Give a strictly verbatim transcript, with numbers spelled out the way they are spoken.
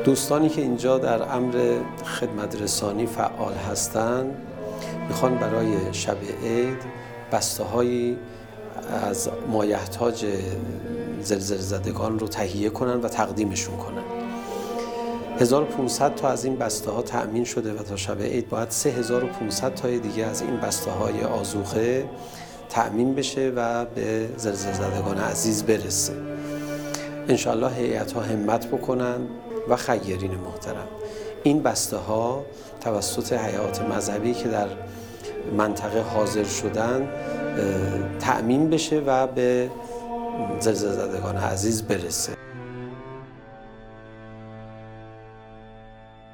دوستانی که اینجا در امر خدمت رسانی فعال هستند میخوان برای شب عید بسته هایی از مایحتاج زلزله زدگان رو تهیه کنن و تقدیمشون کنن. هزار و پانصد تا از این بسته ها تأمین شده و تا شب عید باید سه هزار و پانصد تای دیگه از این بسته های آذوقه تأمین بشه و به زلزله زدگان عزیز برسه. انشاءالله هیئت ها همت بکنن و خیرین محترم این بسته ها توسط هیئات مذهبی که در منطقه حاضر شدن تأمین بشه و به زلزله زدگان عزیز برسه.